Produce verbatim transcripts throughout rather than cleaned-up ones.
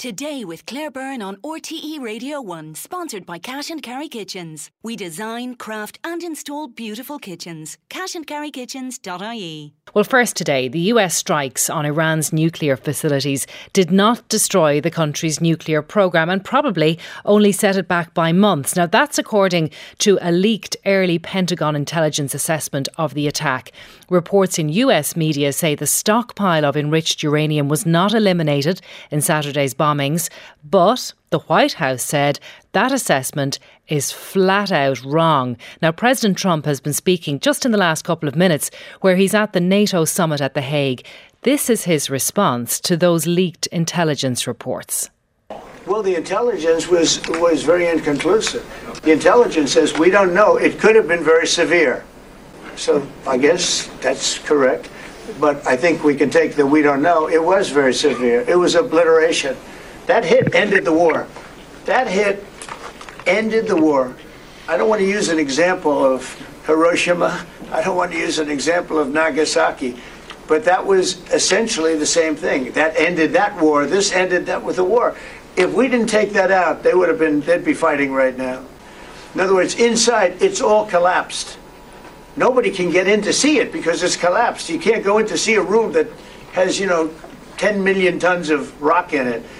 Today with Claire Byrne on R T E Radio one, sponsored by Cash and Carry Kitchens. We design, craft and install beautiful kitchens. cash and carry kitchens dot I E. Well, first today, the U S strikes on Iran's nuclear facilities did not destroy the country's nuclear programme and probably only set it back by months. Now, that's according to a leaked early Pentagon intelligence assessment of the attack. Reports in U S media say the stockpile of enriched uranium was not eliminated in Saturday's bombings, but the White House said that assessment is flat out wrong. Now, President Trump has been speaking just in the last couple of minutes where he's at the NATO summit at The Hague. This is his response to those leaked intelligence reports. Well, the intelligence was, was very inconclusive. The intelligence says we don't know. It could have been very severe. So I guess that's correct. But I think we can take the we don't know. It was very severe. It was obliteration. That hit ended the war. That hit ended the war. I don't want to use an example of Hiroshima. I don't want to use an example of Nagasaki. But that was essentially the same thing. That ended that war. This ended that with the war. If we didn't take that out, they would have been, they'd be fighting right now. In other words, inside, it's all collapsed. Nobody can get in to see it because it's collapsed. You can't go in to see a room that has, you know, ten million tons of rock in it.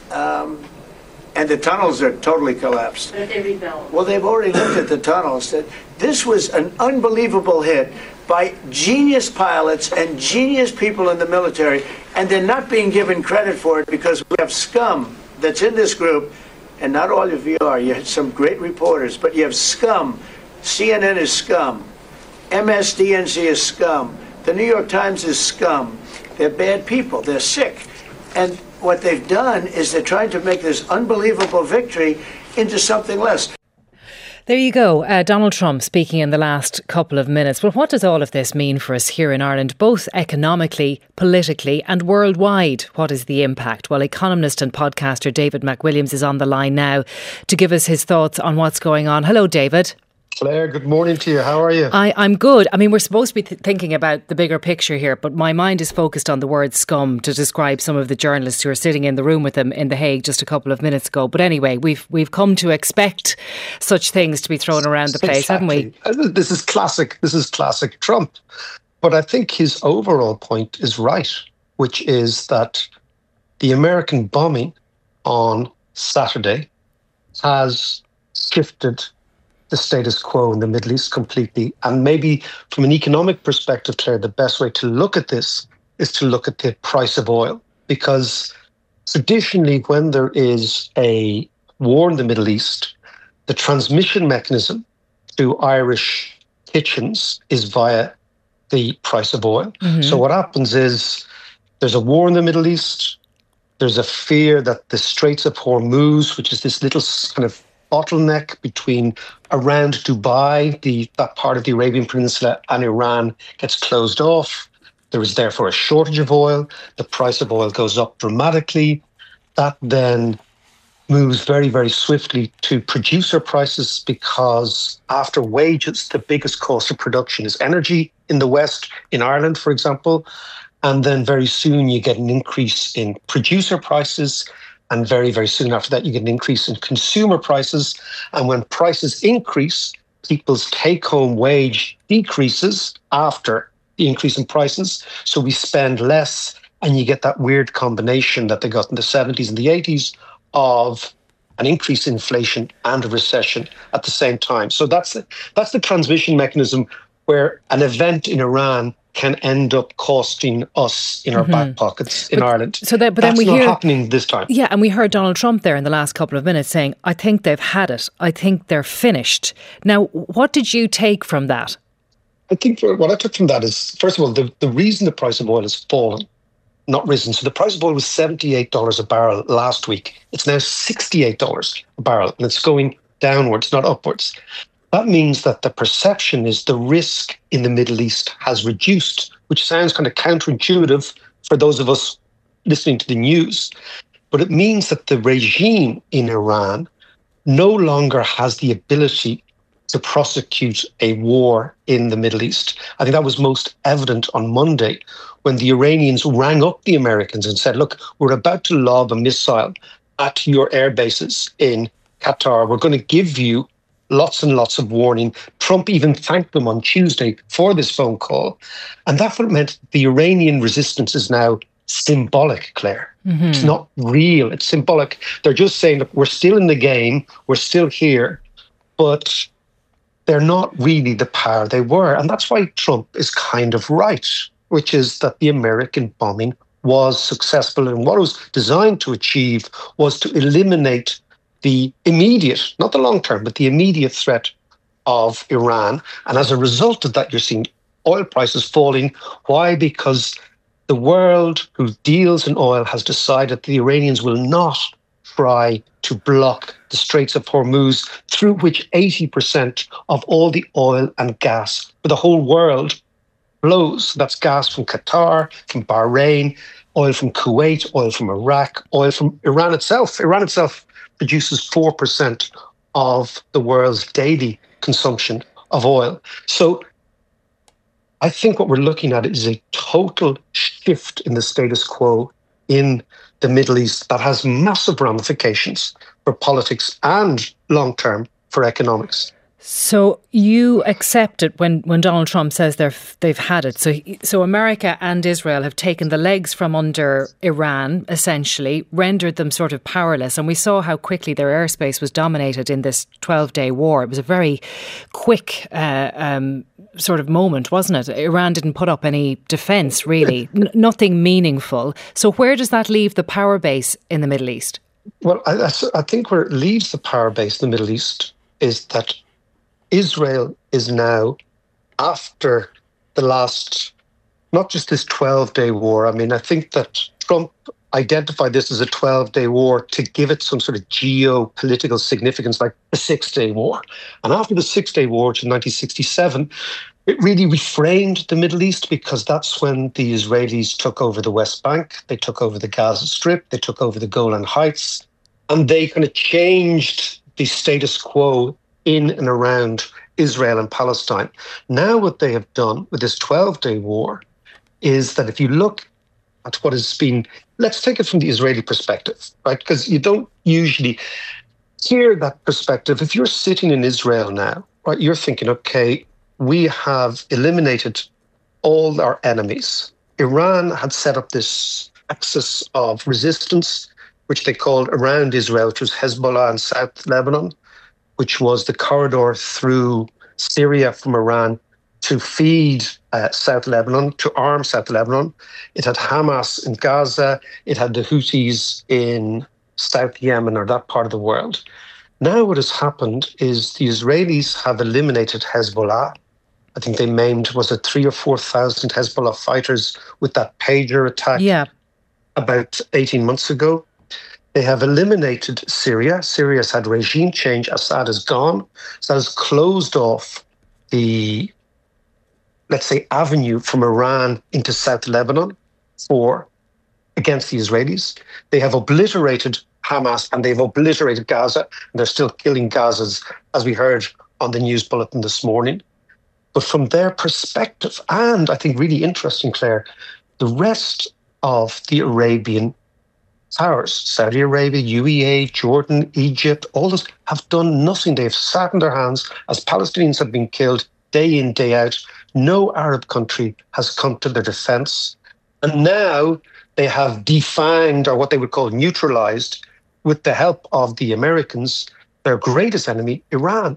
Um, and the tunnels are totally collapsed. But if they rebuild. Well, they've already looked at the tunnels. This was an unbelievable hit by genius pilots and genius people in the military, and they're not being given credit for it because we have scum that's in this group, and not all of you are. You had some great reporters, but you have scum. C N N is scum. M S D N C is scum. The New York Times is scum. They're bad people. They're sick. And what they've done is they're trying to make this unbelievable victory into something less. There you go. Uh, Donald Trump speaking in the last couple of minutes. Well, what does all of this mean for us here in Ireland, both economically, politically and worldwide? What is the impact? Well, economist and podcaster David McWilliams is on the line now to give us his thoughts on what's going on. Hello, David. Claire, good morning to you. How are you? I, I'm good. I mean, we're supposed to be th- thinking about the bigger picture here, but my mind is focused on the word scum to describe some of the journalists who are sitting in the room with them in The Hague just a couple of minutes ago. But anyway, we've we've come to expect such things to be thrown around the place, exactly. haven't we? This is classic. This is classic Trump. But I think his overall point is right, which is that the American bombing on Saturday has shifted the status quo in the Middle East completely. And maybe from an economic perspective, Claire, the best way to look at this is to look at the price of oil. Because traditionally, when there is a war in the Middle East, the transmission mechanism to Irish kitchens is via the price of oil. Mm-hmm. So what happens is there's a war in the Middle East. There's a fear that the Straits of Hormuz, which is this little kind of bottleneck between around Dubai, the that part of the Arabian Peninsula, and Iran gets closed off. There is therefore a shortage of oil. The price of oil goes up dramatically. That then moves very, very swiftly to producer prices because after wages, the biggest cost of production is energy in the West, in Ireland, for example. And then very soon you get an increase in producer prices. And very, very soon after that, you get an increase in consumer prices. And when prices increase, people's take-home wage decreases after the increase in prices. So we spend less, and you get that weird combination that they got in the seventies and the eighties of an increase in inflation and a recession at the same time. So that's the, that's the transmission mechanism where an event in Iran can end up costing us in our mm-hmm. back pockets in but, Ireland. So that, but That's then we not hear, happening this time. Yeah, and we heard Donald Trump there in the last couple of minutes saying, I think they've had it. I think they're finished. Now, what did you take from that? I think for, what I took from that is, first of all, the, the reason the price of oil has fallen, not risen. So the price of oil was seventy-eight dollars a barrel last week. It's now sixty-eight dollars a barrel, and it's going downwards, not upwards. That means that the perception is the risk in the Middle East has reduced, which sounds kind of counterintuitive for those of us listening to the news. But it means that the regime in Iran no longer has the ability to prosecute a war in the Middle East. I think that was most evident on Monday when the Iranians rang up the Americans and said, look, we're about to lob a missile at your air bases in Qatar. We're going to give you lots and lots of warning. Trump even thanked them on Tuesday for this phone call. And that's what meant the Iranian resistance is now symbolic, Claire. Mm-hmm. It's not real. It's symbolic. They're just saying, look, we're still in the game. We're still here. But they're not really the power they were. And that's why Trump is kind of right, which is that the American bombing was successful. And what it was designed to achieve was to eliminate the immediate, not the long term, but the immediate threat of Iran. And as a result of that, you're seeing oil prices falling. Why? Because the world who deals in oil has decided the Iranians will not try to block the Straits of Hormuz, through which eighty percent of all the oil and gas for the whole world flows. That's gas from Qatar, from Bahrain, oil from Kuwait, oil from Iraq, oil from Iran itself. Iran itself produces four percent of the world's daily consumption of oil. So I think what we're looking at is a total shift in the status quo in the Middle East that has massive ramifications for politics and long-term for economics. So you accept it when, when Donald Trump says they've they've had it. So so America and Israel have taken the legs from under Iran, essentially, rendered them sort of powerless. And we saw how quickly their airspace was dominated in this twelve-day war. It was a very quick uh, um, sort of moment, wasn't it? Iran didn't put up any defence, really, N- nothing meaningful. So where does that leave the power base in the Middle East? Well, I, I think where it leaves the power base in the Middle East is that Israel is now, after the last, not just this twelve-day war, I mean, I think that Trump identified this as a twelve-day war to give it some sort of geopolitical significance, like the Six-Day War. And after the Six-Day War, which in nineteen sixty-seven, it really reframed the Middle East, because that's when the Israelis took over the West Bank, they took over the Gaza Strip, they took over the Golan Heights, and they kind of changed the status quo in and around Israel and Palestine. Now what they have done with this twelve-day war is that if you look at what has been, let's take it from the Israeli perspective, right? Because you don't usually hear that perspective. If you're sitting in Israel now, right, you're thinking, okay, we have eliminated all our enemies. Iran had set up this axis of resistance, which they called around Israel, which was Hezbollah and South Lebanon, which was the corridor through Syria from Iran to feed uh, South Lebanon, to arm South Lebanon. It had Hamas in Gaza. It had the Houthis in South Yemen, or that part of the world. Now what has happened is the Israelis have eliminated Hezbollah. I think they maimed, was it three or four thousand Hezbollah fighters with that pager attack yeah. about eighteen months ago. They have eliminated Syria. Syria's had regime change. Assad is gone. So that has closed off the, let's say, avenue from Iran into South Lebanon for against the Israelis. They have obliterated Hamas and they've obliterated Gaza. And they're still killing Gazas, as we heard on the news bulletin this morning. But from their perspective, and I think really interesting, Claire, the rest of the Arabian powers, Saudi Arabia, U A E, Jordan, Egypt, all those have done nothing. They've sat in their hands as Palestinians have been killed day in, day out. No Arab country has come to their defense. And now they have defanged, or what they would call neutralized, with the help of the Americans, their greatest enemy, Iran.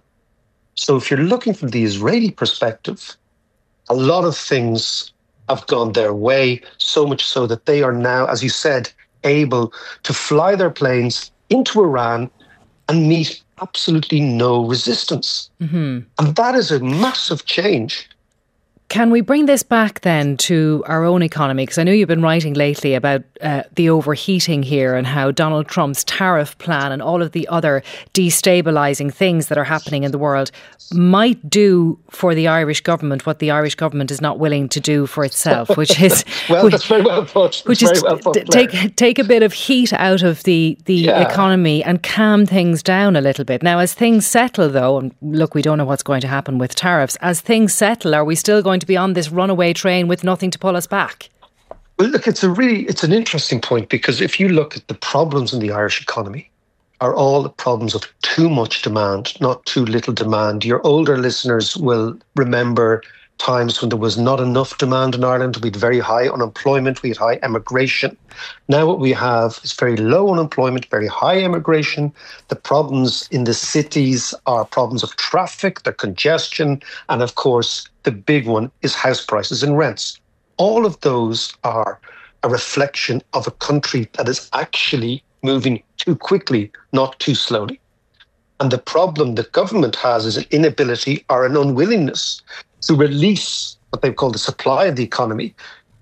So if you're looking from the Israeli perspective, a lot of things have gone their way, so much so that they are now, as you said, able to fly their planes into Iran and meet absolutely no resistance. Mm-hmm. And that is a massive change. Can we bring this back then to our own economy? Because I know you've been writing lately about uh, the overheating here and how Donald Trump's tariff plan and all of the other destabilising things that are happening in the world might do for the Irish government what the Irish government is not willing to do for itself, which is well, that's very well put. Which that's is very well put, take take a bit of heat out of the the yeah. economy and calm things down a little bit. Now, as things settle, though, and look, we don't know what's going to happen with tariffs. As things settle, are we still going to be on this runaway train with nothing to pull us back? Well, look, it's a really it's an interesting point, because if you look at the problems in the Irish economy, are all the problems of too much demand, not too little demand. Your older listeners will remember times when there was not enough demand in Ireland. We had very high unemployment, we had high emigration. Now what we have is very low unemployment, very high emigration. The problems in the cities are problems of traffic, the congestion, and of course the big one is house prices and rents. All of those are a reflection of a country that is actually moving too quickly, not too slowly. And the problem the government has is an inability or an unwillingness to release what they call the supply of the economy,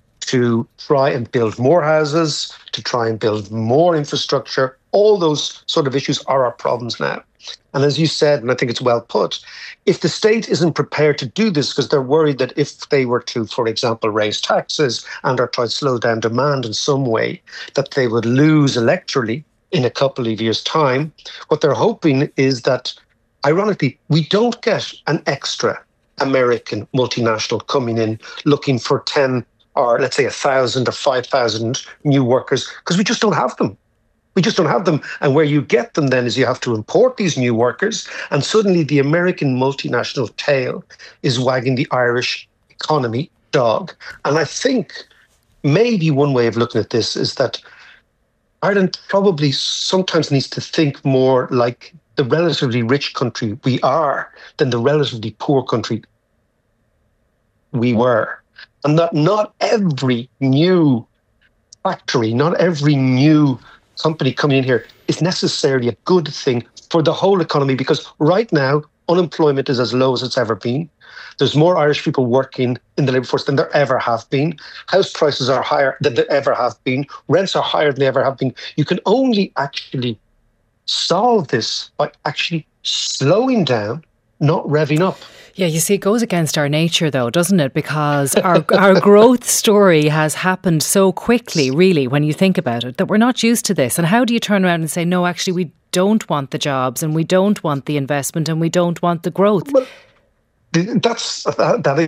to try and build more houses, to try and build more infrastructure. All those sort of issues are our problems now. And as you said, and I think it's well put, if the state isn't prepared to do this because they're worried that if they were to, for example, raise taxes and or try to slow down demand in some way, that they would lose electorally in a couple of years' time, what they're hoping is that, ironically, we don't get an extra American multinational coming in looking for ten or let's say one thousand or five thousand new workers, because we just don't have them. We just don't have them. And where you get them then is you have to import these new workers, and suddenly the American multinational tail is wagging the Irish economy dog. And I think maybe one way of looking at this is that Ireland probably sometimes needs to think more like the relatively rich country we are than the relatively poor country we were. And that not every new factory, not every new company coming in here is necessarily a good thing for the whole economy, because right now unemployment is as low as it's ever been. There's more Irish people working in the labour force than there ever have been. House prices are higher than there ever have been. Rents are higher than they ever have been. You can only actually solve this by actually slowing down, not revving up. Yeah, you see, it goes against our nature, though, doesn't it? Because our our growth story has happened so quickly, really, when you think about it, that we're not used to this. And how do you turn around and say, no, actually, we don't want the jobs and we don't want the investment and we don't want the growth? Well, that's that, that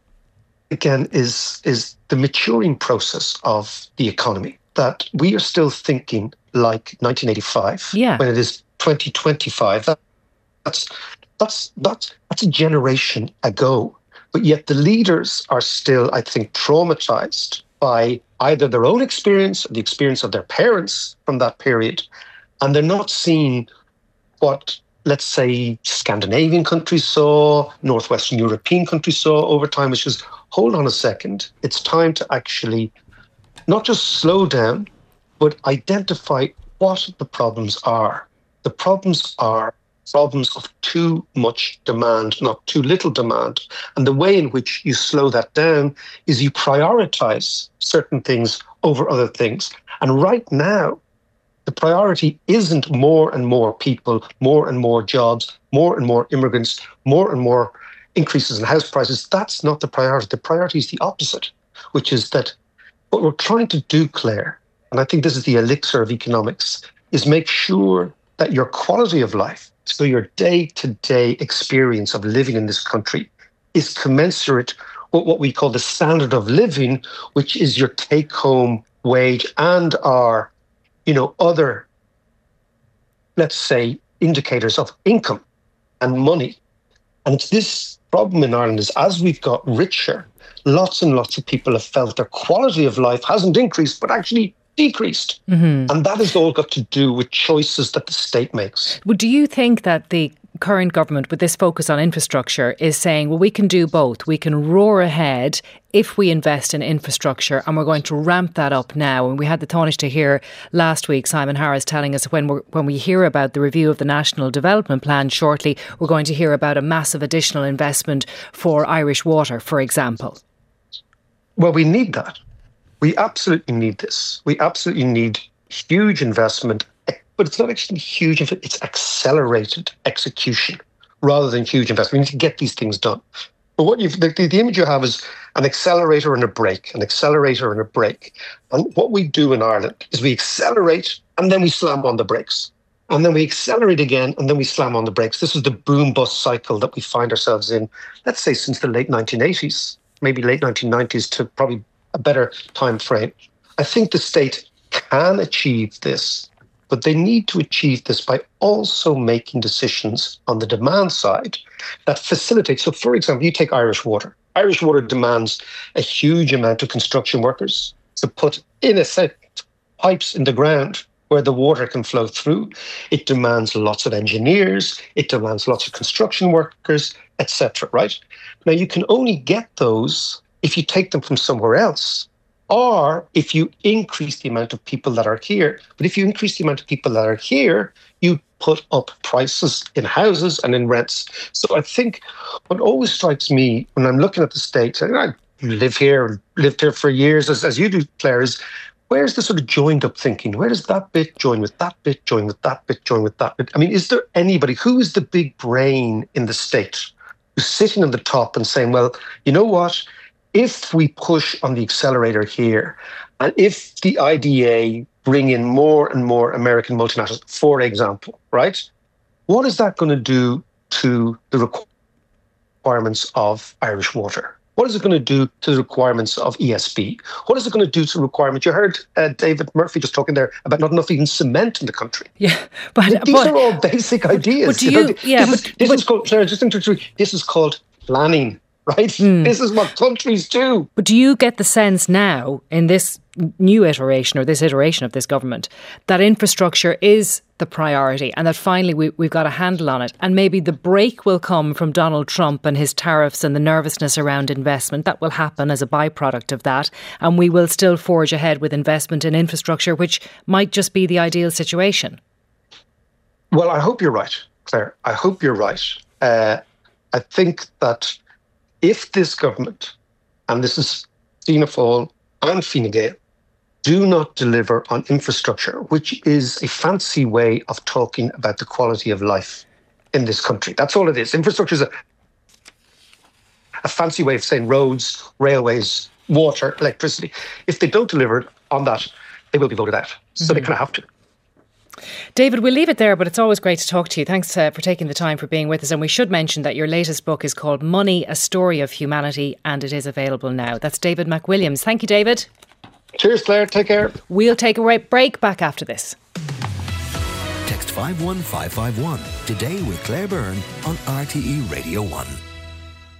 again is is the maturing process of the economy, that we are still thinking like nineteen eighty-five, yeah. when it is twenty twenty-five. That, that's That's, that's, that's a generation ago. But yet the leaders are still, I think, traumatized by either their own experience or the experience of their parents from that period. And they're not seeing what, let's say, Scandinavian countries saw, Northwestern European countries saw over time, which is, hold on a second, it's time to actually not just slow down, but identify what the problems are. The problems are problems of too much demand, not too little demand. And the way in which you slow that down is you prioritize certain things over other things. And right now, the priority isn't more and more people, more and more jobs, more and more immigrants, more and more increases in house prices. That's not the priority. The priority is the opposite, which is that what we're trying to do, Claire, and I think this is the elixir of economics, is make sure that your quality of life, so your day-to-day experience of living in this country, is commensurate with what we call the standard of living, which is your take-home wage and our, you know, other, let's say, indicators of income and money. And it's this problem in Ireland is as we've got richer, lots and lots of people have felt their quality of life hasn't increased, but actually decreased. Mm-hmm. And that has all got to do with choices that the state makes. Well, do you think that the current government, with this focus on infrastructure, is saying, well, we can do both. We can roar ahead if we invest in infrastructure, and we're going to ramp that up now. And we had the Taoiseach here last week, Simon Harris, telling us when we're, when we hear about the review of the National Development Plan shortly, we're going to hear about a massive additional investment for Irish Water, for example. Well, we need that. We absolutely need this. We absolutely need huge investment, but it's not actually huge, it's accelerated execution rather than huge investment. We need to get these things done. But what you've, the, the image you have is an accelerator and a brake, an accelerator and a brake. And what we do in Ireland is we accelerate and then we slam on the brakes. And then we accelerate again and then we slam on the brakes. This is the boom-bust cycle that we find ourselves in, let's say, since the late nineteen eighties, maybe late nineteen nineties to probably a better time frame. I think the state can achieve this, but they need to achieve this by also making decisions on the demand side that facilitate. So, for example, you take Irish Water. Irish Water demands a huge amount of construction workers to put, in a sense, pipes in the ground where the water can flow through. It demands lots of engineers. It demands lots of construction workers, et cetera, right? Now, you can only get those if you take them from somewhere else, or if you increase the amount of people that are here. But if you increase the amount of people that are here, you put up prices in houses and in rents. So I think what always strikes me when I'm looking at the state, and I live here, lived here for years, as, as you do, Claire, is where's the sort of joined up thinking? Where does that bit join with that bit, join with that bit, join with that bit? I mean, is there anybody, who is the big brain in the state who's sitting on the top and saying, well, you know what? If we push on the accelerator here, and if the I D A bring in more and more American multinationals, for example, right, what is that going to do to the requirements of Irish Water? What is it going to do to the requirements of E S B? What is it going to do to the requirements? You heard uh, David Murphy just talking there about not enough even cement in the country. Yeah, but these but, are all basic ideas. But do you, you know, yeah, this but, is, this but, is called, Claire, just interrupt, this is called planning. Right? Mm. This is what countries do. But do you get the sense now, in this new iteration or this iteration of this government, that infrastructure is the priority and that finally we, we've got a handle on it, and maybe the break will come from Donald Trump and his tariffs and the nervousness around investment? That will happen as a byproduct of that, and we will still forge ahead with investment in infrastructure, which might just be the ideal situation. Well, I hope you're right, Claire. I hope you're right. Uh, I think that if this government, and this is Fianna Fáil and Fine Gael, do not deliver on infrastructure, which is a fancy way of talking about the quality of life in this country. That's all it is. Infrastructure is a, a fancy way of saying roads, railways, water, electricity. If they don't deliver on that, they will be voted out. So mm-hmm. they kind of have to. David, we'll leave it there, but it's always great to talk to you. Thanks uh, for taking the time for being with us. And we should mention that your latest book is called Money, A Story of Humanity, and it is available now. That's David McWilliams. Thank you, David. Cheers, Claire. Take care. We'll take a break back after this. Text five one five five one today with Claire Byrne on R T E Radio one.